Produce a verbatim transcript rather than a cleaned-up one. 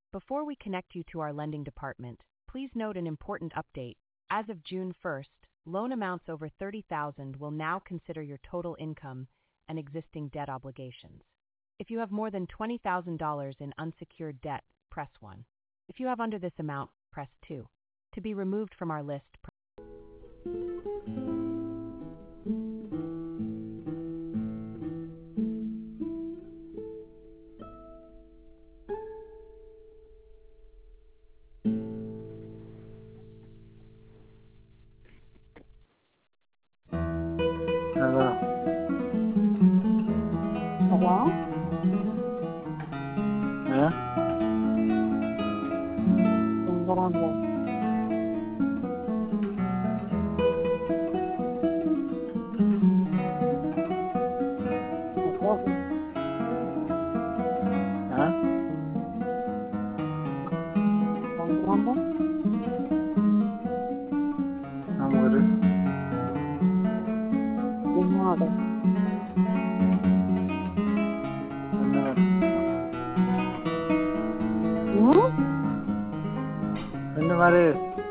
Before we connect you to our lending department, please note an important update. As of June first, loan amounts over thirty thousand dollars will now consider your total income and existing debt obligations. If you have more than twenty thousand dollars in unsecured debt, press one. If you have under this amount, press two. To be removed from our list, press Hello. Hello? Yeah? Grande. Grande. Huh? Grande. I'm with it. Ignore. Anyway. Hmm? Anyway.